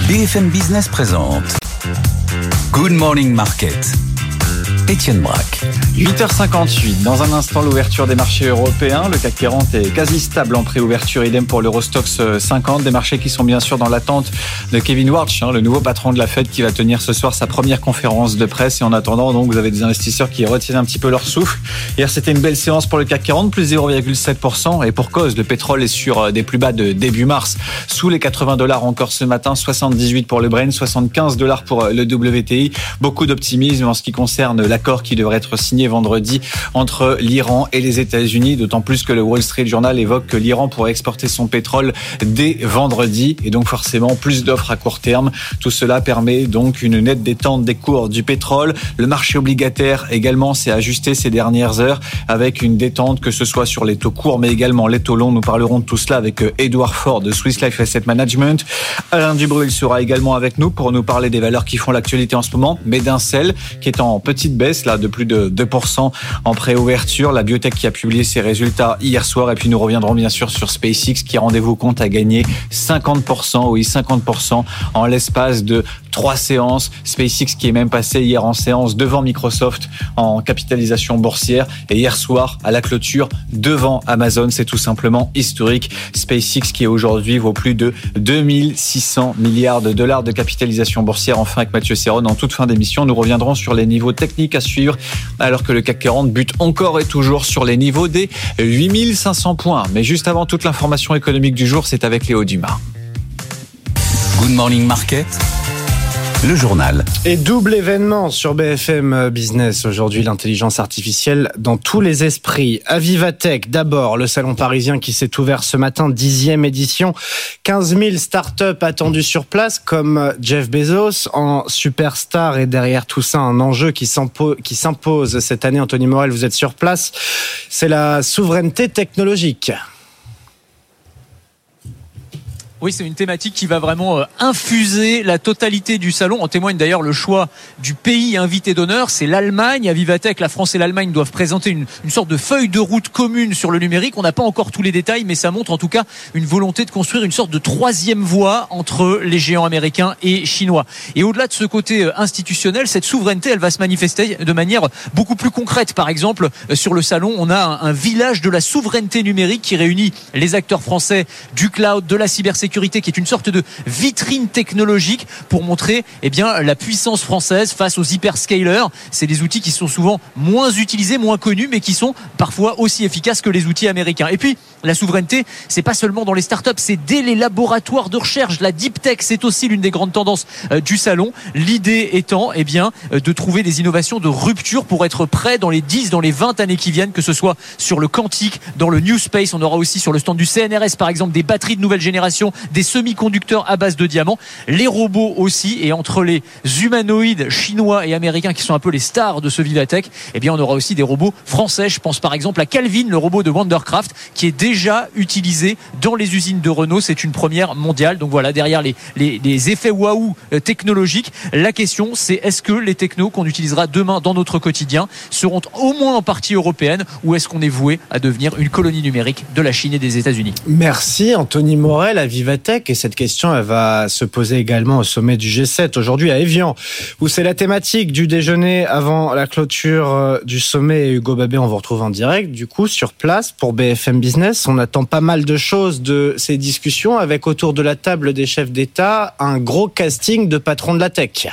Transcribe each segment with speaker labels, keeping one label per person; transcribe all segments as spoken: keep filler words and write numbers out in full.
Speaker 1: B F M Business présente Good Morning Market. Étienne Braque.
Speaker 2: huit heures cinquante-huit. Dans un instant, l'ouverture des marchés européens. Le C A C quarante est quasi stable en préouverture. Idem pour l'Eurostoxx cinquante. Des marchés qui sont bien sûr dans l'attente de Kevin Warsh, hein, le nouveau patron de la Fed qui va tenir ce soir sa première conférence de presse. Et en attendant, donc, vous avez des investisseurs qui retiennent un petit peu leur souffle. Hier, c'était une belle séance pour le C A C quarante, plus zéro virgule sept pour cent. Et pour cause, le pétrole est sur des plus bas de début mars. Sous les quatre-vingts dollars encore ce matin. soixante-dix-huit pour le Brent, soixante-quinze dollars pour le W T I. Beaucoup d'optimisme en ce qui concerne la l'accord qui devrait être signé vendredi entre l'Iran et les États-Unis, d'autant plus que le Wall Street Journal évoque que l'Iran pourrait exporter son pétrole dès vendredi et donc forcément plus d'offres à court terme. Tout cela permet donc une nette détente des cours du pétrole. Le marché obligataire également s'est ajusté ces dernières heures avec une détente que ce soit sur les taux courts mais également les taux longs. Nous parlerons de tout cela avec Edouard Faure de Swiss Life Asset Management. Alain Dubreuil sera également avec nous pour nous parler des valeurs qui font l'actualité en ce moment, mais d'un Medincell qui est en petite baisse là de plus de deux pour cent en préouverture. La biotech qui a publié ses résultats hier soir et puis nous reviendrons bien sûr sur SpaceX qui, rendez-vous compte, a gagné cinquante pour cent, oui cinquante pour cent en l'espace de trois séances. SpaceX qui est même passé hier en séance devant Microsoft en capitalisation boursière et hier soir à la clôture devant Amazon. C'est tout simplement historique. SpaceX qui aujourd'hui vaut plus de deux mille six cents milliards de dollars de capitalisation boursière. Enfin avec Mathieu Serron en toute fin d'émission, nous reviendrons sur les niveaux techniques à suivre alors que le C A C quarante bute encore et toujours sur les niveaux des huit mille cinq cents points. Mais juste avant, toute l'information économique du jour, c'est avec Léo Dumas.
Speaker 1: Good Morning Market. Le journal.
Speaker 3: Et double événement sur B F M Business aujourd'hui, l'intelligence artificielle dans tous les esprits. Avivatech, d'abord, le salon parisien qui s'est ouvert ce matin, dixième édition. quinze mille startups attendues sur place, comme Jeff Bezos en superstar. Et derrière tout ça, un enjeu qui s'impose cette année. Anthony Morel, vous êtes sur place. C'est la souveraineté technologique.
Speaker 4: Oui, c'est une thématique qui va vraiment infuser la totalité du salon. En témoigne d'ailleurs le choix du pays invité d'honneur, c'est l'Allemagne. Avivatech, la France et l'Allemagne doivent présenter une, une sorte de feuille de route commune sur le numérique. On n'a pas encore tous les détails, mais ça montre en tout cas une volonté de construire une sorte de troisième voie entre les géants américains et chinois. Et au-delà de ce côté institutionnel, cette souveraineté, elle va se manifester de manière beaucoup plus concrète. Par exemple, sur le salon, on a un, un village de la souveraineté numérique qui réunit les acteurs français du cloud, de la cybersécurité, qui est une sorte de vitrine technologique pour montrer eh bien, la puissance française face aux hyperscalers. C'est des outils qui sont souvent moins utilisés, moins connus, mais qui sont parfois aussi efficaces que les outils américains. Et puis, la souveraineté, c'est pas seulement dans les startups, c'est dès les laboratoires de recherche. La deep tech, c'est aussi l'une des grandes tendances euh, du salon. L'idée étant eh bien, euh, de trouver des innovations de rupture pour être prêt dans les dix, dans les vingt années qui viennent, que ce soit sur le quantique, dans le new space. On aura aussi sur le stand du C N R S, par exemple, des batteries de nouvelle génération, des semi-conducteurs à base de diamants, les robots aussi, et entre les humanoïdes chinois et américains qui sont un peu les stars de ce Vivatech, eh bien on aura aussi des robots français. Je pense par exemple à Calvin, le robot de Wondercraft, qui est déjà utilisé dans les usines de Renault. C'est une première mondiale. Donc voilà, derrière les, les, les effets waouh technologiques, la question c'est est-ce que les technos qu'on utilisera demain dans notre quotidien seront au moins en partie européennes, ou est-ce qu'on est voué à devenir une colonie numérique de la Chine et des États-Unis? Merci
Speaker 3: Anthony Morel à Vivatech. Et cette question, elle va se poser également au sommet du G sept aujourd'hui à Évian, où c'est la thématique du déjeuner avant la clôture du sommet. Et Hugo Babet, on vous retrouve en direct, du coup, sur place pour B F M Business. On attend pas mal de choses de ces discussions avec autour de la table des chefs d'État un gros casting de patrons de la tech.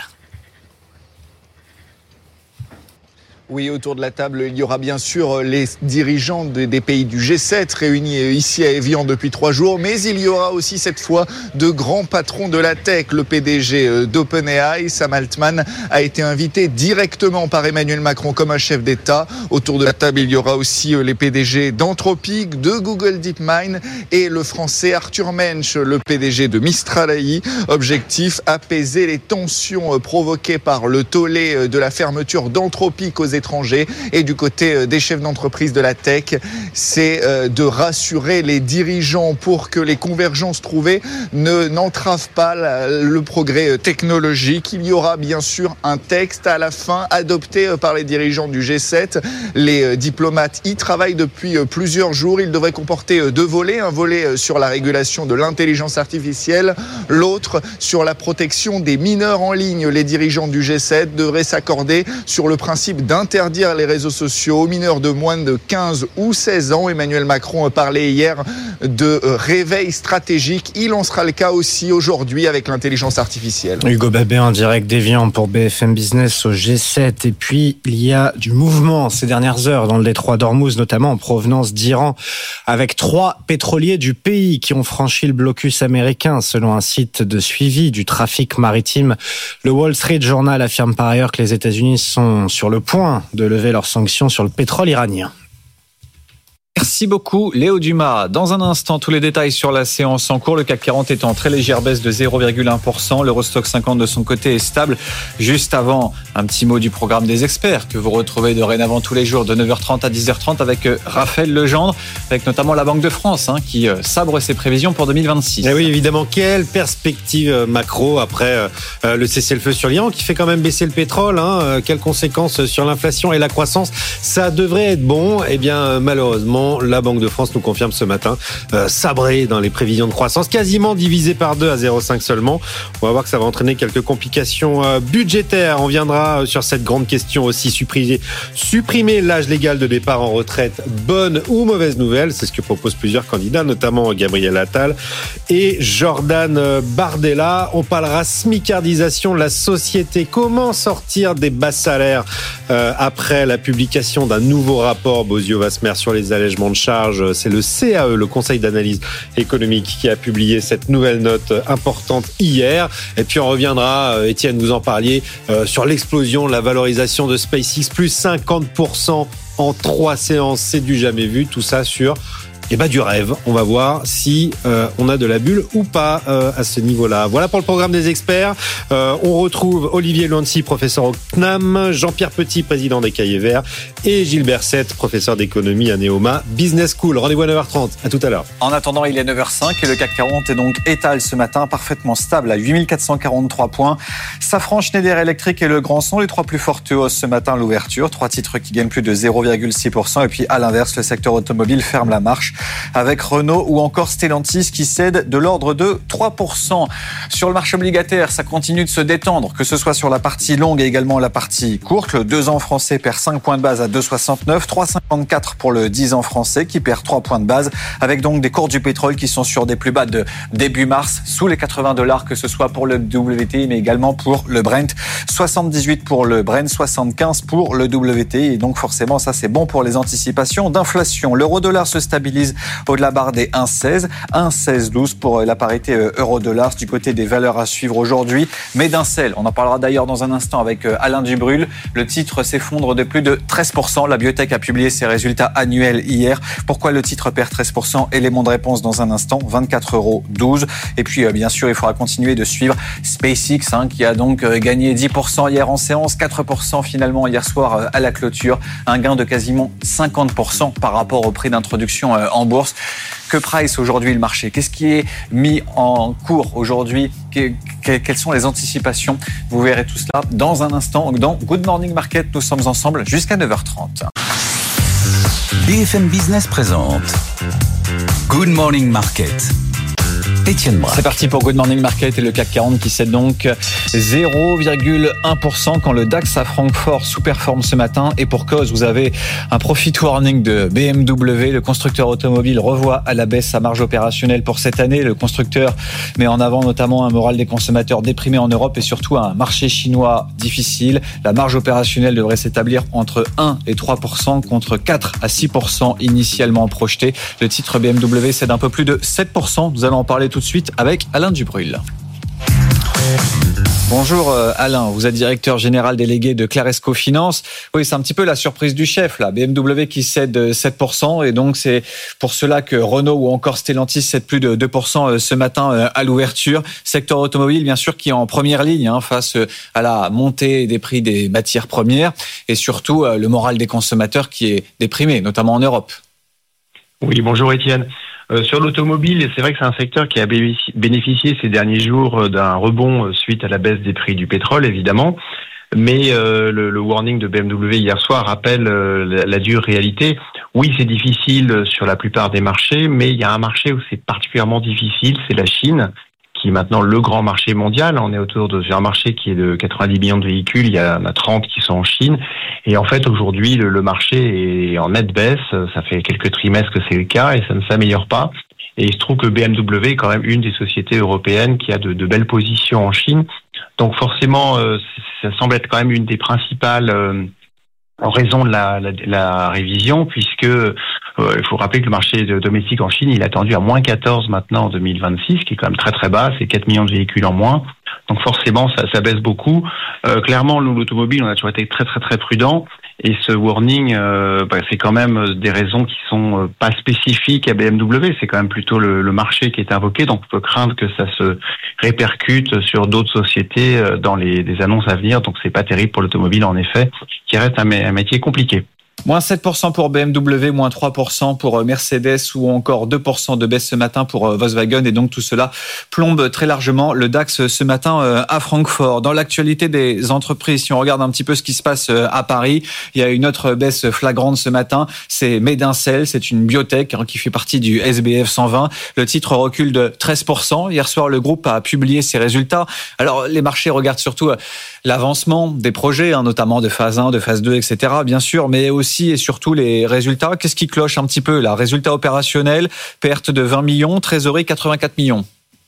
Speaker 5: Oui, autour de la table, il y aura bien sûr les dirigeants des pays du G sept réunis ici à Évian depuis trois jours, mais il y aura aussi cette fois de grands patrons de la tech. Le P D G d'OpenAI, Sam Altman, a été invité directement par Emmanuel Macron comme un chef d'État. Autour de la table, il y aura aussi les P D G d'Anthropic, de Google DeepMind et le français Arthur Mensch, le P D G de Mistral A I. Objectif, apaiser les tensions provoquées par le tollé de la fermeture d'Anthropic aux États-Unis l'étranger. Et du côté des chefs d'entreprise de la tech, c'est de rassurer les dirigeants pour que les convergences trouvées ne n'entravent pas le progrès technologique. Il y aura bien sûr un texte à la fin adopté par les dirigeants du G sept. Les diplomates y travaillent depuis plusieurs jours. Il devrait comporter deux volets. Un volet sur la régulation de l'intelligence artificielle, l'autre sur la protection des mineurs en ligne. Les dirigeants du G sept devraient s'accorder sur le principe d'interdire les réseaux sociaux aux mineurs de moins de quinze ou seize ans. Emmanuel Macron parlait hier de réveil stratégique. Il en sera le cas aussi aujourd'hui avec l'intelligence artificielle.
Speaker 3: Hugo Babet en direct d'Évian pour B F M Business au G sept. Et puis, il y a du mouvement ces dernières heures dans le détroit d'Ormuz, notamment en provenance d'Iran, avec trois pétroliers du pays qui ont franchi le blocus américain, selon un site de suivi du trafic maritime. Le Wall Street Journal affirme par ailleurs que les États-Unis sont sur le point de lever leurs sanctions sur le pétrole iranien.
Speaker 2: Merci beaucoup Léo Dumas. Dans un instant, tous les détails sur la séance en cours. Le C A C quarante est en très légère baisse de zéro virgule un pour cent. L'Eurostoxx cinquante de son côté est stable. Juste avant, un petit mot du programme des experts que vous retrouvez dorénavant tous les jours de neuf heures trente à dix heures trente avec Raphaël Legendre, avec notamment la Banque de France hein, qui sabre ses prévisions pour deux mille vingt-six.
Speaker 6: Et oui, évidemment, quelle perspective macro après euh, le cessez-le-feu sur l'Iran qui fait quand même baisser le pétrole hein, quelles conséquences sur l'inflation et la croissance? Ça devrait être bon. Eh bien, malheureusement, la Banque de France nous confirme ce matin euh, sabré dans les prévisions de croissance, quasiment divisé par deux à zéro virgule cinq seulement. On va voir que ça va entraîner quelques complications euh, budgétaires. On viendra sur cette grande question aussi. Supprimer, supprimer l'âge légal de départ en retraite, bonne ou mauvaise nouvelle? C'est ce que proposent plusieurs candidats, notamment Gabriel Attal et Jordan Bardella. On parlera smicardisation de la société. Comment sortir des bas salaires euh, après la publication d'un nouveau rapport Bozio-Wasmer sur les allègements de charges? C'est le C A E, le Conseil d'analyse économique, qui a publié cette nouvelle note importante hier. Et puis on reviendra, Étienne, vous en parliez, euh, sur l'explosion de la valorisation de SpaceX, plus cinquante pour cent en trois séances. C'est du jamais vu. Tout ça sur eh ben, du rêve. On va voir si euh, on a de la bulle ou pas euh, à ce niveau-là. Voilà pour le programme des experts. Euh, on retrouve Olivier Luancy, professeur au C N A M, Jean-Pierre Petit, président des Cahiers Verts, et Gilles Berset, professeur d'économie à Neoma Business School. Rendez-vous à neuf heures trente. À tout à l'heure.
Speaker 2: En attendant, il est neuf heures cinq et le C A C quarante est donc étale ce matin, parfaitement stable à huit mille quatre cent quarante-trois points. Safran, Schneider Electric et Le Grand sont les trois plus fortes hausses ce matin à l'ouverture. Trois titres qui gagnent plus de zéro virgule six pour cent. Et puis à l'inverse, le secteur automobile ferme la marche avec Renault ou encore Stellantis qui cèdent de l'ordre de trois pour cent. Sur le marché obligataire, ça continue de se détendre, que ce soit sur la partie longue et également la partie courte. Le deux ans français perd cinq points de base à deux virgule soixante-neuf, trois virgule cinquante-quatre pour le dix ans français qui perd trois points de base, avec donc des cours du pétrole qui sont sur des plus bas de début mars, sous les quatre-vingts dollars, que ce soit pour le W T I mais également pour le Brent. soixante-dix-huit pour le Brent, soixante-quinze pour le W T I, et donc forcément ça c'est bon pour les anticipations d'inflation. L'euro-dollar se stabilise au-delà barre des un virgule seize, un virgule seize douze pour la parité euro-dollar. Du côté des valeurs à suivre aujourd'hui, Medincell, on en parlera d'ailleurs dans un instant avec Alain Dubrul. Le titre s'effondre de plus de treize pour cent. La biotech a publié ses résultats annuels hier. Pourquoi le titre perd treize pour cent? Élément de réponse dans un instant, vingt-quatre euros douze. Et puis bien sûr, il faudra continuer de suivre SpaceX hein, qui a donc gagné dix pour cent hier en séance, quatre pour cent finalement hier soir à la clôture. Un gain de quasiment cinquante pour cent par rapport au prix d'introduction en bourse. Que price aujourd'hui le marché? Qu'est-ce qui est mis en cours aujourd'hui? Quelles sont les anticipations? Vous verrez tout cela dans un instant dans Good Morning Market. Nous sommes ensemble jusqu'à neuf heures trente.
Speaker 1: B F M Business présente Good Morning Market. Étienne Braque.
Speaker 2: C'est parti pour Good Morning Market et le C A C quarante qui cède donc zéro virgule un pour cent quand le DAX à Francfort sous-performe ce matin. Et pour cause, vous avez un profit warning de B M W. Le constructeur automobile revoit à la baisse sa marge opérationnelle pour cette année. Le constructeur met en avant notamment un moral des consommateurs déprimé en Europe et surtout un marché chinois difficile. La marge opérationnelle devrait s'établir entre un et trois pour cent contre quatre à six pour cent initialement projeté. Le titre B M W cède un peu plus de sept pour cent. Nous allons en parler tout de suite avec Alain Dubrul. Bonjour Alain, vous êtes directeur général délégué de Claresco Finance. Oui, c'est un petit peu la surprise du chef là. B M W qui cède sept pour cent et donc c'est pour cela que Renault ou encore Stellantis cèdent plus de deux pour cent ce matin à l'ouverture. Secteur automobile bien sûr qui est en première ligne hein, face à la montée des prix des matières premières et surtout le moral des consommateurs qui est déprimé, notamment en Europe.
Speaker 7: Oui, bonjour Étienne. Euh, sur l'automobile, c'est vrai que c'est un secteur qui a bénéficié ces derniers jours d'un rebond suite à la baisse des prix du pétrole, évidemment. Mais euh, le, le warning de B M W hier soir rappelle euh, la, la dure réalité. Oui, c'est difficile sur la plupart des marchés, mais il y a un marché où c'est particulièrement difficile, c'est la Chine, qui est maintenant le grand marché mondial. On est autour de un marché qui est de quatre-vingt-dix millions de véhicules, il y en a trente qui sont en Chine. Et en fait, aujourd'hui, le, le marché est en nette baisse. Ça fait quelques trimestres que c'est le cas et ça ne s'améliore pas. Et il se trouve que B M W est quand même une des sociétés européennes qui a de, de belles positions en Chine. Donc forcément, euh, ça semble être quand même une des principales euh, raisons de la, la, la révision, puisque euh, il faut rappeler que le marché domestique en Chine, il est attendu à moins quatorze maintenant en deux mille vingt-six, qui est quand même très très bas, c'est quatre millions de véhicules en moins. Donc forcément, ça, ça baisse beaucoup. Euh, clairement, nous, l'automobile, on a toujours été très très très prudent. Et ce warning, euh, bah, c'est quand même des raisons qui sont pas spécifiques à B M W. C'est quand même plutôt le, le marché qui est invoqué. Donc on peut craindre que ça se répercute sur d'autres sociétés dans les des annonces à venir. Donc c'est pas terrible pour l'automobile en effet, qui reste un, un métier compliqué.
Speaker 2: Moins sept pour cent pour B M W, moins trois pour cent pour Mercedes ou encore deux pour cent de baisse ce matin pour Volkswagen. Et donc tout cela plombe très largement le DAX ce matin à Francfort. Dans l'actualité des entreprises, si on regarde un petit peu ce qui se passe à Paris, il y a une autre baisse flagrante ce matin. C'est Medincell, c'est une biotech qui fait partie du S B F cent vingt. Le titre recule de treize pour cent. Hier soir, le groupe a publié ses résultats. Alors les marchés regardent surtout l'avancement des projets, notamment de phase un, de phase deux, et cetera. Bien sûr, mais aussi et surtout les résultats. Qu'est-ce qui cloche un petit peu là ? Résultats opérationnels, perte de vingt millions, trésorerie quatre-vingt-quatre millions.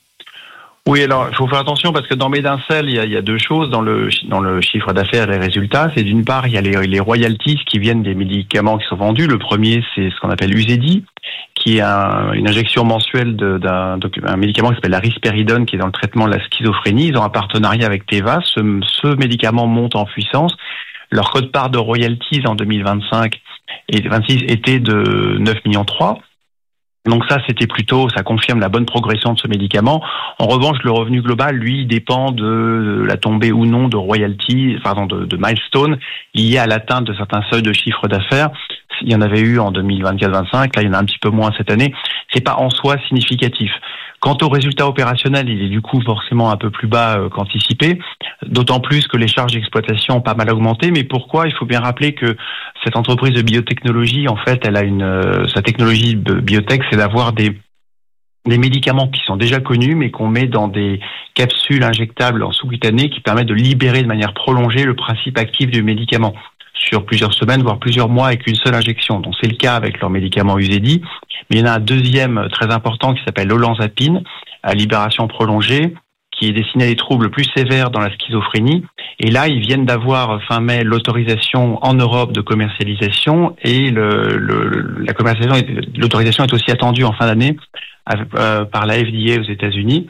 Speaker 7: Oui, alors il faut faire attention parce que dans Medincell, il y a, il y a deux choses dans le dans le chiffre d'affaires et les résultats. C'est d'une part, il y a les, les royalties qui viennent des médicaments qui sont vendus. Le premier, c'est ce qu'on appelle Uzedy, qui est un, une injection mensuelle de, d'un, d'un médicament qui s'appelle la risperidone, qui est dans le traitement de la schizophrénie. Ils ont un partenariat avec Teva. Ce, ce médicament monte en puissance. Leur quote-part de royalties en deux mille vingt-cinq et vingt-six était de neuf virgule trois millions. Donc ça, c'était plutôt, ça confirme la bonne progression de ce médicament. En revanche, le revenu global, lui, dépend de la tombée ou non de royalties, pardon, de, de milestones liés à l'atteinte de certains seuils de chiffre d'affaires. Il y en avait eu en deux mille vingt-quatre vingt-cinq, là il y en a un petit peu moins cette année. C'est pas en soi significatif. Quant au résultat opérationnel, il est du coup forcément un peu plus bas euh, qu'anticipé, d'autant plus que les charges d'exploitation ont pas mal augmenté. Mais pourquoi ? Il faut bien rappeler que cette entreprise de biotechnologie, en fait, elle a une euh, sa technologie de biotech, c'est d'avoir des des médicaments qui sont déjà connus, mais qu'on met dans des capsules injectables en sous-cutané qui permettent de libérer de manière prolongée le principe actif du médicament sur plusieurs semaines, voire plusieurs mois avec une seule injection. Donc c'est le cas avec leur médicament Uzedy. Mais il y en a un deuxième très important qui s'appelle l'olanzapine, à libération prolongée, qui est destiné à des troubles plus sévères dans la schizophrénie. Et là, ils viennent d'avoir fin mai l'autorisation en Europe de commercialisation et le, le, la commercialisation, l'autorisation est aussi attendue en fin d'année euh, par la F D A aux États-Unis.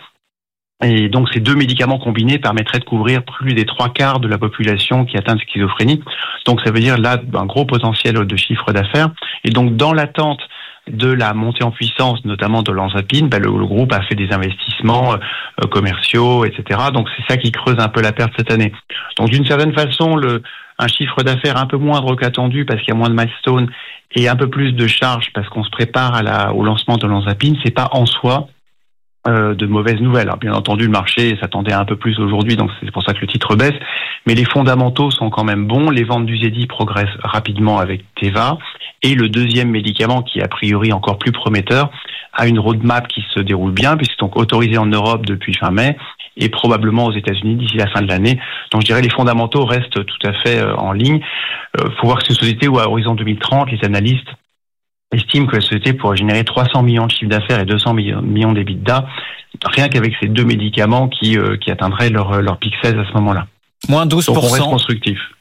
Speaker 7: Et donc, ces deux médicaments combinés permettraient de couvrir plus des trois quarts de la population qui atteint de schizophrénie. Donc, ça veut dire là un gros potentiel de chiffre d'affaires. Et donc, dans l'attente de la montée en puissance, notamment de l'olanzapine, ben le, le groupe a fait des investissements euh, commerciaux, et cetera. Donc, c'est ça qui creuse un peu la perte cette année. Donc, d'une certaine façon, le, un chiffre d'affaires un peu moindre qu'attendu parce qu'il y a moins de milestones et un peu plus de charges parce qu'on se prépare à la, au lancement de l'olanzapine, c'est pas en soi Euh, de mauvaises nouvelles. Alors, bien entendu, le marché s'attendait un peu plus aujourd'hui, donc c'est pour ça que le titre baisse. Mais les fondamentaux sont quand même bons. Les ventes d'Uzedy progressent rapidement avec Teva. Et le deuxième médicament, qui est a priori encore plus prometteur, a une roadmap qui se déroule bien, puisqu'il est donc autorisé en Europe depuis fin mai et probablement aux États-Unis d'ici la fin de l'année. Donc, je dirais les fondamentaux restent tout à fait en ligne. Il euh, faut voir que c'est une société où, à horizon deux mille trente, les analystes estime que la société pourrait générer trois cents millions de chiffre d'affaires et deux cents millions d'EBITDA, rien qu'avec ces deux médicaments qui, euh, qui atteindraient leur, leur pic seize à ce moment-là.
Speaker 2: Moins douze pour cent.
Speaker 7: Donc on reste constructif.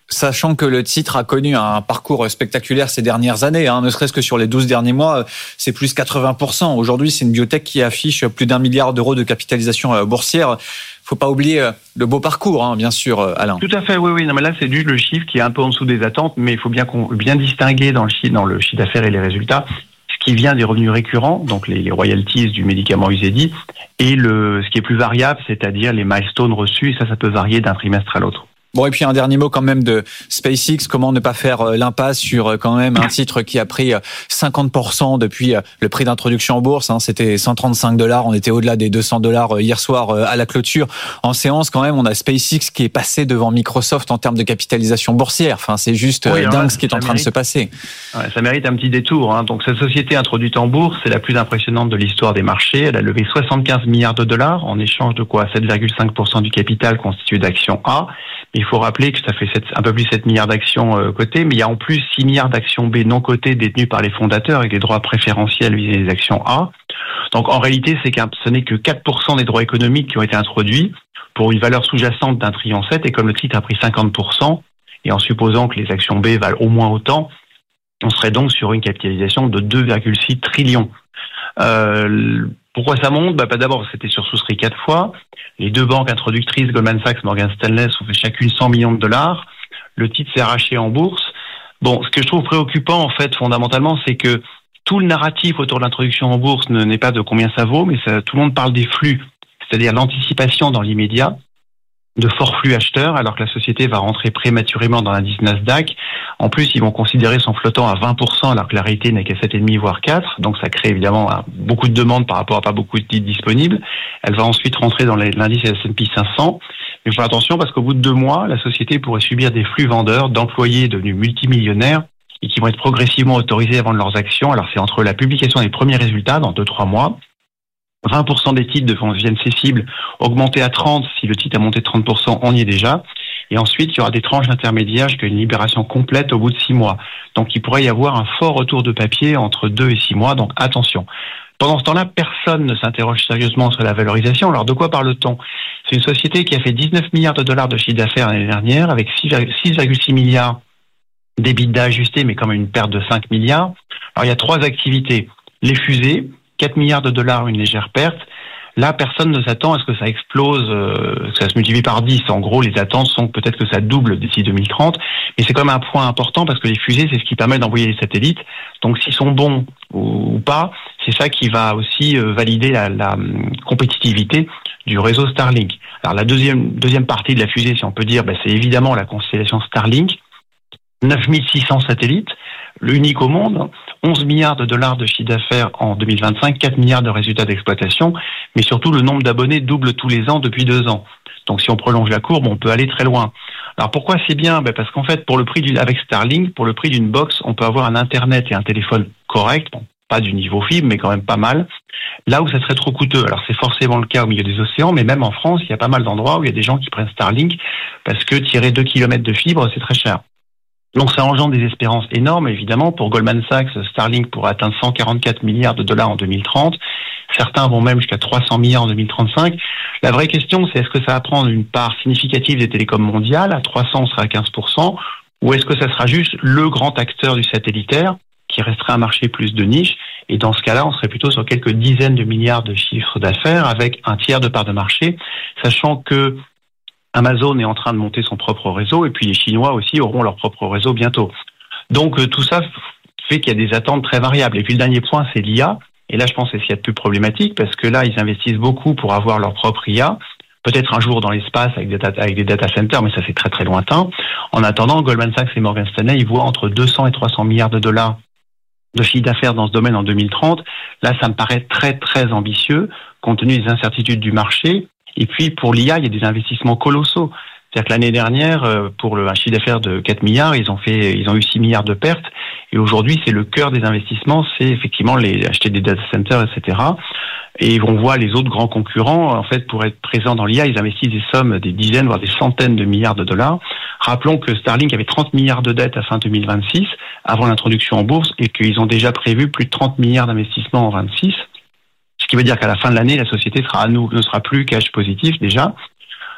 Speaker 2: Sachant que le titre a connu un parcours spectaculaire ces dernières années, hein, ne serait-ce que sur les douze derniers mois, c'est plus quatre-vingts pour cent. Aujourd'hui, c'est une biotech qui affiche plus d'un milliard d'euros de capitalisation boursière. Faut pas oublier le beau parcours, hein, bien sûr, Alain.
Speaker 7: Tout à fait, oui, oui. Non, mais là, c'est juste le chiffre qui est un peu en dessous des attentes, mais il faut bien, qu'on, bien distinguer dans le chiffre, dans le chiffre d'affaires et les résultats, ce qui vient des revenus récurrents, donc les, les royalties du médicament Uzedy, et le, ce qui est plus variable, c'est-à-dire les milestones reçus, et ça, ça peut varier d'un trimestre à l'autre.
Speaker 2: Bon, et puis un dernier mot quand même de SpaceX. Comment ne pas faire l'impasse sur quand même un titre qui a pris cinquante pour cent depuis le prix d'introduction en bourse, hein. C'était cent trente-cinq dollars. On était au-delà des deux cents dollars hier soir à la clôture. En séance, quand même, on a SpaceX qui est passé devant Microsoft en termes de capitalisation boursière. Enfin, c'est juste oui, dingue là, ce qui est en train mérite, de se passer.
Speaker 7: Ouais, ça mérite un petit détour, hein. Donc, cette société introduite en bourse, c'est la plus impressionnante de l'histoire des marchés. Elle a levé soixante-quinze milliards de dollars en échange de quoi? sept virgule cinq pour cent du capital constitué d'actions A. Il faut rappeler que ça fait sept, un peu plus de sept milliards d'actions euh, cotées, mais il y a en plus six milliards d'actions B non cotées détenues par les fondateurs avec des droits préférentiels vis-à-vis des actions A. Donc en réalité, c'est qu'un, ce n'est que quatre pour cent des droits économiques qui ont été introduits pour une valeur sous-jacente d'un trillion sept, et comme le titre a pris cinquante pour cent, et en supposant que les actions B valent au moins autant, on serait donc sur une capitalisation de deux virgule six trillions. Euh, pourquoi ça monte? Bah, d'abord, c'était sursouscrit quatre fois. Les deux banques introductrices, Goldman Sachs, Morgan Stanley, ont fait chacune cent millions de dollars. Le titre s'est arraché en bourse. Bon, ce que je trouve préoccupant, en fait, fondamentalement, c'est que tout le narratif autour de l'introduction en bourse ne, n'est pas de combien ça vaut, mais ça, tout le monde parle des flux, c'est-à-dire l'anticipation dans l'immédiat de forts flux acheteurs, alors que la société va rentrer prématurément dans l'indice Nasdaq. En plus, ils vont considérer son flottant à vingt pour cent, alors que la réalité n'est qu'à sept virgule cinq voire quatre. Donc, ça crée évidemment beaucoup de demandes par rapport à pas beaucoup de titres disponibles. Elle va ensuite rentrer dans l'indice S and P cinq cents. Mais il faut attention parce qu'au bout de deux mois, la société pourrait subir des flux vendeurs d'employés devenus multimillionnaires et qui vont être progressivement autorisés à vendre leurs actions. Alors, c'est entre la publication des premiers résultats dans deux à trois mois, vingt pour cent des titres deviennent cessibles, augmenter à trente si le titre a monté de trente pour cent, on y est déjà. Et ensuite, il y aura des tranches intermédiaires jusqu'à une libération complète au bout de six mois. Donc, il pourrait y avoir un fort retour de papier entre deux et six mois. Donc, attention. Pendant ce temps-là, personne ne s'interroge sérieusement sur la valorisation. Alors, de quoi parle-t-on? C'est une société qui a fait dix-neuf milliards de dollars de chiffre d'affaires l'année dernière, avec six virgule six milliards d'EBITDA ajustés, mais quand même une perte de cinq milliards. Alors, il y a trois activités. Les fusées, quatre milliards de dollars, une légère perte. Là, personne ne s'attend à ce que ça explose, euh, que ça se multiplie par dix. En gros, les attentes sont peut-être que ça double d'ici deux mille trente. Mais c'est quand même un point important parce que les fusées, c'est ce qui permet d'envoyer les satellites. Donc, s'ils sont bons ou, ou pas, c'est ça qui va aussi euh, valider la, la compétitivité du réseau Starlink. Alors, la deuxième, deuxième partie de la fusée, si on peut dire, bah, c'est évidemment la constellation Starlink. neuf mille six cents satellites, l'unique au monde, onze milliards de dollars de chiffre d'affaires en deux mille vingt-cinq, quatre milliards de résultats d'exploitation, mais surtout le nombre d'abonnés double tous les ans depuis deux ans. Donc si on prolonge la courbe, on peut aller très loin. Alors pourquoi c'est bien? Ben parce qu'en fait, pour le prix d'une, avec Starlink, pour le prix d'une box, on peut avoir un internet et un téléphone correct, bon, pas du niveau fibre, mais quand même pas mal. Là où ça serait trop coûteux, alors c'est forcément le cas au milieu des océans, mais même en France, il y a pas mal d'endroits où il y a des gens qui prennent Starlink parce que tirer deux kilomètres de fibre, c'est très cher. Donc ça engendre des espérances énormes, évidemment. Pour Goldman Sachs, Starlink pourrait atteindre cent quarante-quatre milliards de dollars en deux mille trente. Certains vont même jusqu'à trois cents milliards en deux mille trente-cinq. La vraie question, c'est est-ce que ça va prendre une part significative des télécoms mondiales? À trois cents, on sera à quinze pour cent. Ou est-ce que ça sera juste le grand acteur du satellitaire qui resterait un marché plus de niche? Et dans ce cas-là, on serait plutôt sur quelques dizaines de milliards de chiffres d'affaires avec un tiers de part de marché, sachant que Amazon est en train de monter son propre réseau et puis les Chinois aussi auront leur propre réseau bientôt. Donc euh, tout ça fait qu'il y a des attentes très variables. Et puis le dernier point, c'est l'I A. Et là, je pense que c'est ce qu'il y a de plus problématique parce que là, ils investissent beaucoup pour avoir leur propre I A. Peut-être un jour dans l'espace avec des, data, avec des data centers, mais ça c'est très très lointain. En attendant, Goldman Sachs et Morgan Stanley, ils voient entre deux cents et trois cents milliards de dollars de chiffre d'affaires dans ce domaine en deux mille trente. Là, ça me paraît très très ambitieux compte tenu des incertitudes du marché. Et puis, pour l'I A, il y a des investissements colossaux. C'est-à-dire que l'année dernière, pour le, un chiffre d'affaires de quatre milliards, ils ont fait, ils ont eu six milliards de pertes. Et aujourd'hui, c'est le cœur des investissements, c'est effectivement les, acheter des data centers, et cetera. Et on voit les autres grands concurrents, en fait, pour être présents dans l'I A, ils investissent des sommes, des dizaines, voire des centaines de milliards de dollars. Rappelons que Starlink avait trente milliards de dettes à fin deux mille vingt-six, avant l'introduction en bourse, et qu'ils ont déjà prévu plus de trente milliards d'investissements en vingt-six. Ce qui veut dire qu'à la fin de l'année, la société sera à nous, ne sera plus cash positif déjà.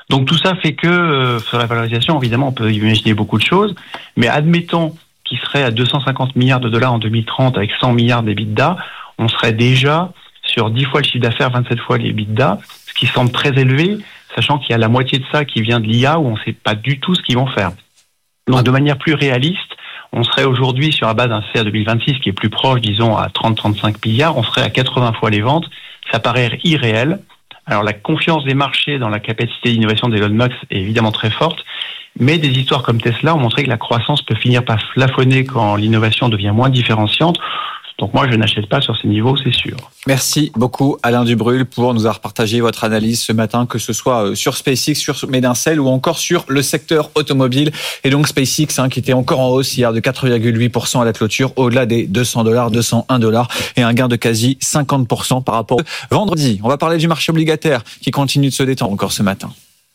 Speaker 7: Donc tout ça fait que euh, sur la valorisation, évidemment, on peut imaginer beaucoup de choses, mais admettons qu'il serait à deux cent cinquante milliards de dollars en deux mille trente avec cent milliards d'EBITDA, on serait déjà sur dix fois le chiffre d'affaires, vingt-sept fois l'EBITDA, ce qui semble très élevé, sachant qu'il y a la moitié de ça qui vient de l'I A où on ne sait pas du tout ce qu'ils vont faire. Donc de manière plus réaliste, on serait aujourd'hui sur la base d'un C A deux mille vingt-six qui est plus proche, disons, à trente à trente-cinq milliards, on serait à quatre-vingts fois les ventes, ça paraît irréel. Alors la confiance des marchés dans la capacité d'innovation d'Elon Musk est évidemment très forte, mais des histoires comme Tesla ont montré que la croissance peut finir par plafonner quand l'innovation devient moins différenciante. Donc moi, je n'achète pas sur ces niveaux, c'est sûr.
Speaker 2: Merci beaucoup Alain Dubrul pour nous avoir partagé votre analyse ce matin, que ce soit sur SpaceX, sur Medincell ou encore sur le secteur automobile. Et donc SpaceX hein, qui était encore en hausse hier de quatre virgule huit pour cent à la clôture, au-delà des deux cents dollars, deux cent un dollars et un gain de quasi cinquante pour cent par rapport au vendredi. On va parler du marché obligataire qui continue de se détendre encore ce matin.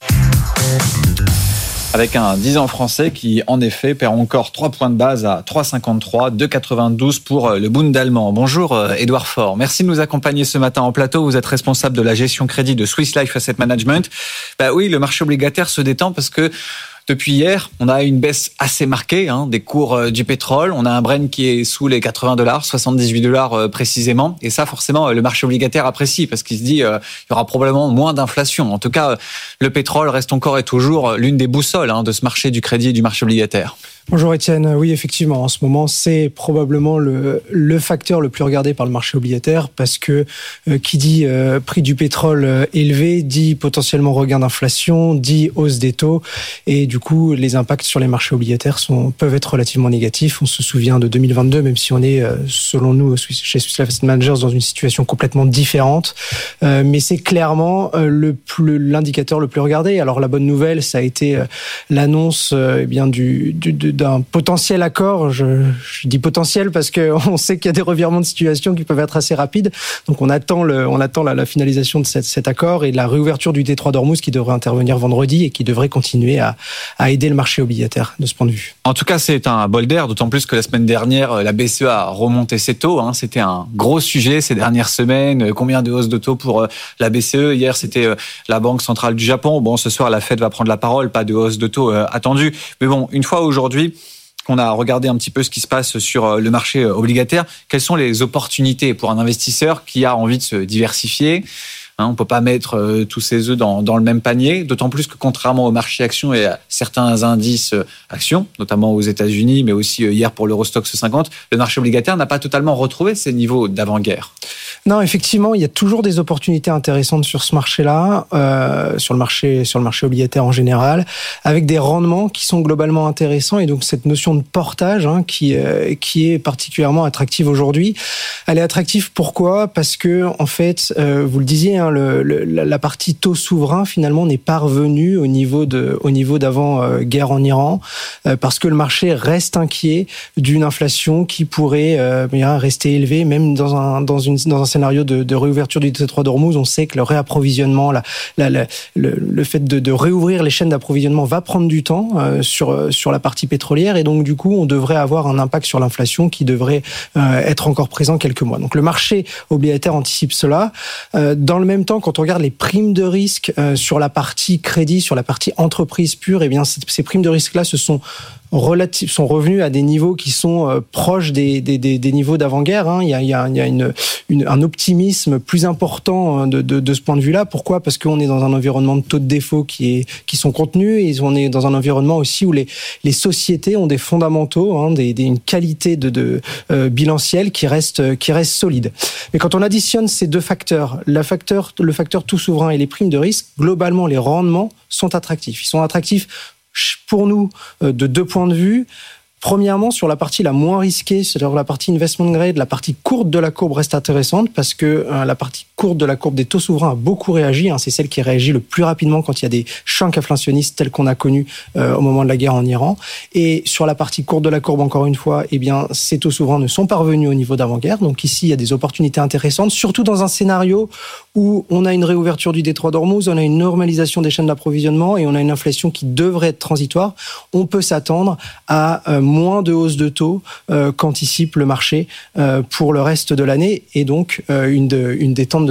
Speaker 2: Avec un dix ans français qui, en effet, perd encore trois points de base à trois virgule cinquante-trois, deux virgule quatre-vingt-douze pour le Bund allemand. Bonjour, Édouard Faure. Merci de nous accompagner ce matin en plateau. Vous êtes responsable de la gestion crédit de Swiss Life Asset Management. Bah oui, le marché obligataire se détend parce que depuis hier, on a une baisse assez marquée hein, des cours du pétrole. On a un Brent qui est sous les quatre-vingts dollars, soixante-dix-huit dollars précisément. Et ça, forcément, le marché obligataire apprécie parce qu'il se dit euh, il y aura probablement moins d'inflation. En tout cas, le pétrole reste encore et toujours l'une des boussoles hein, de ce marché du crédit et du marché obligataire.
Speaker 8: Bonjour Étienne, oui effectivement en ce moment c'est probablement le, le facteur le plus regardé par le marché obligataire parce que euh, qui dit euh, prix du pétrole euh, élevé dit potentiellement regain d'inflation, dit hausse des taux et du coup les impacts sur les marchés obligataires sont, peuvent être relativement négatifs. On se souvient de deux mille vingt-deux même si on est euh, selon nous chez Swiss Life Asset Managers dans une situation complètement différente euh, mais c'est clairement euh, le plus, l'indicateur le plus regardé. Alors la bonne nouvelle ça a été euh, l'annonce euh, eh bien du, du de, d'un potentiel accord, je, je dis potentiel parce qu'on sait qu'il y a des revirements de situation qui peuvent être assez rapides, donc on attend, le, on attend la, la finalisation de cette, cet accord et la réouverture du détroit d'Ormuz qui devrait intervenir vendredi et qui devrait continuer à, à aider le marché obligataire de ce point de vue.
Speaker 2: En tout cas, c'est un bol d'air, d'autant plus que la semaine dernière, la B C E a remonté ses taux, hein. C'était un gros sujet ces dernières semaines, combien de hausses de taux pour la B C E, hier c'était la Banque centrale du Japon, bon ce soir la Fed va prendre la parole, pas de hausse de taux attendue, mais bon, une fois aujourd'hui, on a regardé un petit peu ce qui se passe sur le marché obligataire. Quelles sont les opportunités pour un investisseur qui a envie de se diversifier ? On ne peut pas mettre tous ses œufs dans, dans le même panier, d'autant plus que contrairement au marché actions et à certains indices actions, notamment aux États-Unis, mais aussi hier pour l'Eurostoxx cinquante, le marché obligataire n'a pas totalement retrouvé ses niveaux d'avant-guerre.
Speaker 8: Non, effectivement, il y a toujours des opportunités intéressantes sur ce marché-là, euh, sur le marché, sur le marché obligataire en général, avec des rendements qui sont globalement intéressants et donc cette notion de portage hein, qui euh, qui est particulièrement attractive aujourd'hui. Elle est attractive pourquoi ? Parce que en fait, euh, vous le disiez, hein, le, le, la partie taux souverain finalement n'est pas revenue au niveau de au niveau d'avant euh, guerre en Iran, euh, parce que le marché reste inquiet d'une inflation qui pourrait euh, bien rester élevée, même dans un dans une dans un scénario de, de réouverture du détroit d'Ormuz. On sait que le réapprovisionnement, la, la, la, le, le fait de, de réouvrir les chaînes d'approvisionnement va prendre du temps euh, sur sur la partie pétrolière et donc du coup on devrait avoir un impact sur l'inflation qui devrait euh, être encore présent quelques mois. Donc le marché obligataire anticipe cela. Euh, dans le même temps, quand on regarde les primes de risque euh, sur la partie crédit, sur la partie entreprise pure, eh bien ces primes de risque là se sont relatifs sont revenus à des niveaux qui sont euh, proches des, des, des, des niveaux d'avant-guerre. Hein. Il y a, il y a, il y a une, une, un optimisme plus important de, de, de ce point de vue-là. Pourquoi ? Parce qu'on est dans un environnement de taux de défaut qui, est, qui sont contenus et on est dans un environnement aussi où les, les sociétés ont des fondamentaux, hein, des, des, une qualité de, de euh, bilancielle qui reste, qui reste solide. Mais quand on additionne ces deux facteurs, le facteur, le facteur tout souverain et les primes de risque, globalement les rendements sont attractifs. Ils sont attractifs pour nous de deux points de vue. Premièrement, sur la partie la moins risquée, c'est-à-dire la partie investment grade, la partie courte de la courbe reste intéressante parce que euh, la partie courte de la courbe des taux souverains a beaucoup réagi. Hein, c'est celle qui réagit le plus rapidement quand il y a des chocs inflationnistes tels qu'on a connus euh, au moment de la guerre en Iran. Et sur la partie courte de la courbe, encore une fois, eh bien, ces taux souverains ne sont pas revenus au niveau d'avant-guerre. Donc ici, il y a des opportunités intéressantes, surtout dans un scénario où on a une réouverture du détroit d'Ormuz, on a une normalisation des chaînes d'approvisionnement et on a une inflation qui devrait être transitoire. On peut s'attendre à euh, moins de hausse de taux euh, qu'anticipe le marché euh, pour le reste de l'année et donc euh, une, de, une détente de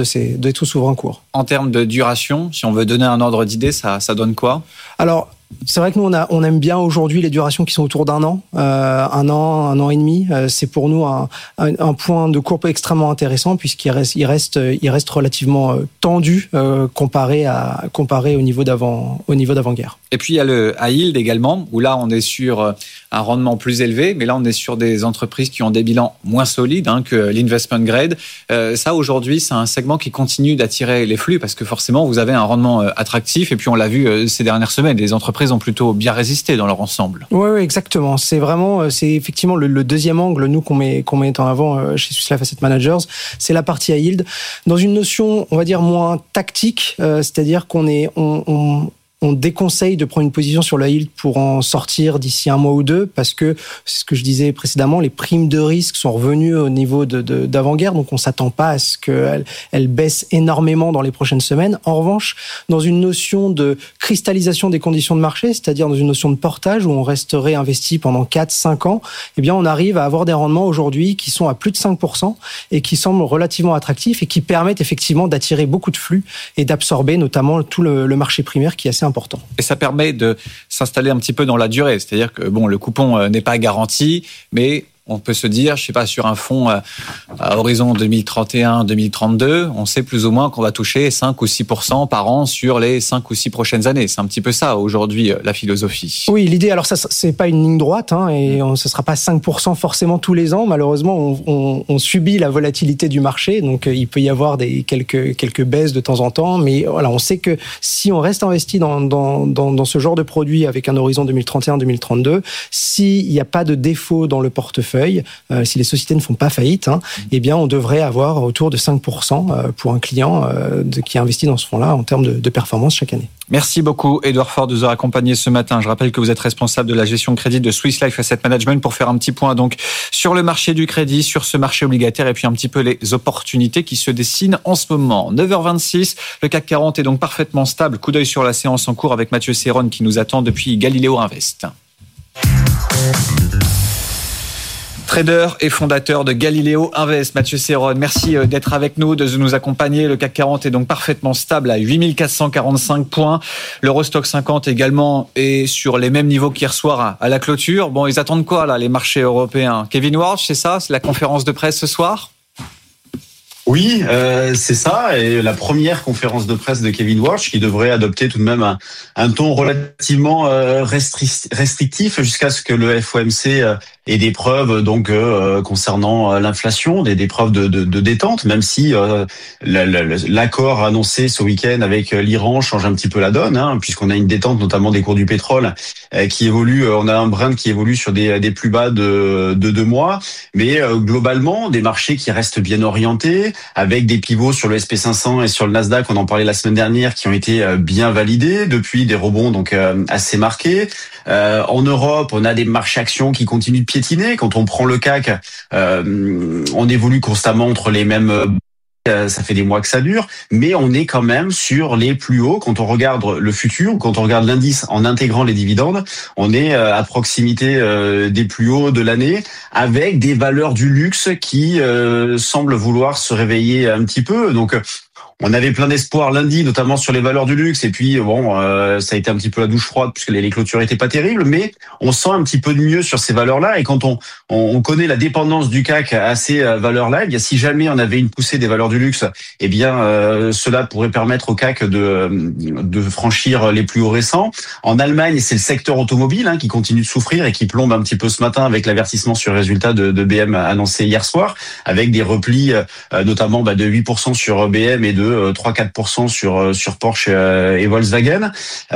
Speaker 8: de ces, de tous souverains courts.
Speaker 2: En termes de duration, si on veut donner un ordre d'idée, ça, ça donne quoi ?
Speaker 8: Alors, c'est vrai que nous, on, a, on aime bien aujourd'hui les durations qui sont autour d'un an, euh, un an, un an et demi. Euh, c'est pour nous un, un, un point de courbe extrêmement intéressant puisqu'il reste, il reste, il reste relativement tendu euh, comparé à comparé au niveau d'avant, au niveau d'avant-guerre.
Speaker 2: Et puis il y a le high yield également, où là on est sur un rendement plus élevé, mais là on est sur des entreprises qui ont des bilans moins solides hein, que l'investment grade. Euh, ça aujourd'hui, c'est un segment qui continue d'attirer les flux parce que forcément vous avez un rendement attractif. Et puis on l'a vu euh, ces dernières semaines, les entreprises ont plutôt bien résisté dans leur ensemble.
Speaker 8: Oui, oui, exactement. C'est vraiment, c'est effectivement le, le deuxième angle, nous, qu'on met, qu'on met en avant chez Swiss Life Asset Managers, c'est la partie high yield. Dans une notion, on va dire, moins tactique, euh, c'est-à-dire qu'on est, on, on on déconseille de prendre une position sur le high yield pour en sortir d'ici un mois ou deux, parce que, c'est ce que je disais précédemment, les primes de risque sont revenues au niveau de, de, d'avant-guerre, donc on ne s'attend pas à ce qu'elles elles baissent énormément dans les prochaines semaines. En revanche, dans une notion de cristallisation des conditions de marché, c'est-à-dire dans une notion de portage où on resterait investi pendant quatre à cinq ans, eh bien on arrive à avoir des rendements aujourd'hui qui sont à plus de cinq pour cent et qui semblent relativement attractifs et qui permettent effectivement d'attirer beaucoup de flux et d'absorber notamment tout le, le marché primaire qui est assez important.
Speaker 2: Et ça permet de s'installer un petit peu dans la durée, c'est-à-dire que bon, le coupon n'est pas garanti, mais on peut se dire, je sais pas, sur un fonds à horizon deux mille trente et un deux mille trente-deux, on sait plus ou moins qu'on va toucher cinq ou six pour cent par an sur les cinq ou six prochaines années. C'est un petit peu ça, aujourd'hui, la philosophie.
Speaker 8: Oui, l'idée, alors ça, c'est pas une ligne droite, hein, et on, ce sera pas cinq pour cent forcément tous les ans. Malheureusement, on, on, on subit la volatilité du marché, donc il peut y avoir des, quelques, quelques baisses de temps en temps, mais voilà, on sait que si on reste investi dans, dans, dans, dans ce genre de produit avec un horizon deux mille trente et un deux mille trente-deux, s'il n'y a pas de défaut dans le portefeuille, Euh, si les sociétés ne font pas faillite, hein, eh bien, on devrait avoir autour de cinq pour cent pour un client euh, de, qui investit dans ce fonds-là en termes de, de performance chaque année.
Speaker 2: Merci beaucoup, Edouard Faure, de nous avoir accompagnés ce matin. Je rappelle que vous êtes responsable de la gestion crédit de Swiss Life Asset Management pour faire un petit point donc sur le marché du crédit, sur ce marché obligataire et puis un petit peu les opportunités qui se dessinent en ce moment. neuf heures vingt-six, le C A C quarante est donc parfaitement stable. Coup d'œil sur la séance en cours avec Mathieu Serron qui nous attend depuis Galileo Invest. Trader et fondateur de Galileo Invest, Mathieu Serron, merci d'être avec nous, de nous accompagner. Le C A C quarante est donc parfaitement stable à huit mille quatre cent quarante-cinq points. L'Eurostoxx cinquante également est sur les mêmes niveaux qu'hier soir à la clôture. Bon, ils attendent quoi là, les marchés européens ? Kevin Warsh, c'est ça ? C'est la conférence de presse ce soir ?
Speaker 9: Oui, euh, c'est ça. Et la première conférence de presse de Kevin Warsh qui devrait adopter tout de même un, un ton relativement euh, restri- restrictif jusqu'à ce que le F O M C euh, ait des preuves donc euh, concernant l'inflation, des, des preuves de, de, de détente, même si euh, la, la, l'accord annoncé ce week-end avec l'Iran change un petit peu la donne, hein, puisqu'on a une détente notamment des cours du pétrole euh, qui évolue. On a un Brent qui évolue sur des, des plus bas de, de deux mois, mais euh, globalement des marchés qui restent bien orientés, avec des pivots sur le S and P cinq cents et sur le Nasdaq, on en parlait la semaine dernière, qui ont été bien validés depuis, des rebonds donc assez marqués. Euh, en Europe, on a des marchés actions qui continuent de piétiner. Quand on prend le C A C, euh, on évolue constamment entre les mêmes. Ça fait des mois que ça dure, mais on est quand même sur les plus hauts. Quand on regarde le futur, quand on regarde l'indice en intégrant les dividendes, on est à proximité des plus hauts de l'année, avec des valeurs du luxe qui euh, semblent vouloir se réveiller un petit peu. Donc, on avait plein d'espoir lundi, notamment sur les valeurs du luxe. Et puis, bon, euh, ça a été un petit peu la douche froide puisque les, les clôtures étaient pas terribles. Mais on sent un petit peu de mieux sur ces valeurs-là. Et quand on, on connaît la dépendance du C A C à ces valeurs-là, eh bien, si jamais on avait une poussée des valeurs du luxe, eh bien, euh, cela pourrait permettre au C A C de, de franchir les plus hauts récents. En Allemagne, c'est le secteur automobile hein, qui continue de souffrir et qui plombe un petit peu ce matin avec l'avertissement sur le résultat de, de B M annoncé hier soir, avec des replis euh, notamment bah, de huit pour cent sur B M et de trois à quatre pour cent sur sur Porsche et Volkswagen.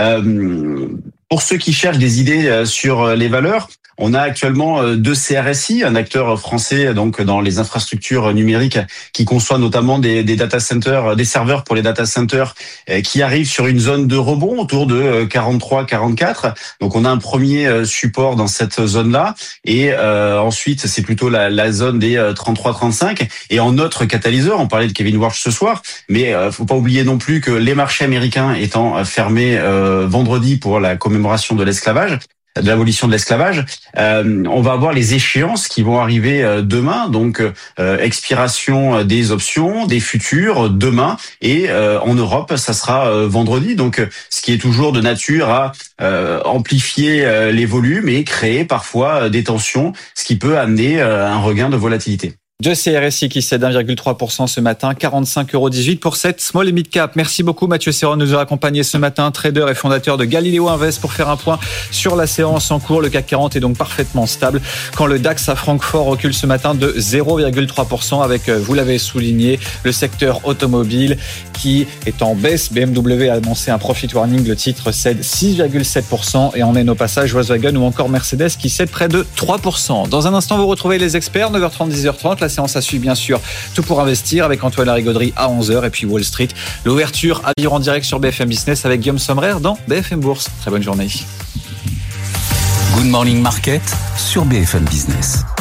Speaker 9: Euh, pour ceux qui cherchent des idées sur les valeurs, on a actuellement deux C R S I, un acteur français donc dans les infrastructures numériques qui conçoit notamment des, des data centers, des serveurs pour les data centers qui arrivent sur une zone de rebond autour de quarante-trois à quarante-quatre. Donc on a un premier support dans cette zone-là et euh, ensuite c'est plutôt la, la zone des trente-trois à trente-cinq. Et en autre catalyseur, on parlait de Kevin Warsh ce soir, mais euh, faut pas oublier non plus que les marchés américains étant fermés euh, vendredi pour la commémoration de l'esclavage, de l'abolition de l'esclavage. Euh, on va avoir les échéances qui vont arriver euh, demain, donc euh, expiration des options, des futurs demain, et euh, en Europe, ça sera euh, vendredi. Donc, ce qui est toujours de nature à euh, amplifier euh, les volumes et créer parfois euh, des tensions, ce qui peut amener euh, un regain de volatilité.
Speaker 2: De C R S I qui cède un virgule trois pour cent ce matin, quarante-cinq euros dix-huit pour cette small et mid cap. Merci beaucoup Mathieu Serron de nous avoir accompagné ce matin, trader et fondateur de Galileo Invest, pour faire un point sur la séance en cours. Le C A C quarante est donc parfaitement stable quand le DAX à Francfort recule ce matin de zéro virgule trois pour cent avec, vous l'avez souligné, le secteur automobile qui est en baisse. B M W a annoncé un profit warning, le titre cède six virgule sept pour cent et en est au passage Volkswagen ou encore Mercedes qui cède près de trois pour cent. Dans un instant, vous retrouvez les experts, neuf heures trente, dix heures trente. La séance à suivre, bien sûr, Tout pour investir avec Antoine Larigauderie à onze heures et puis Wall Street. L'ouverture à vivre en direct sur B F M Business avec Guillaume Sommerer dans B F M Bourse. Très bonne journée.
Speaker 1: Good Morning Market sur B F M Business.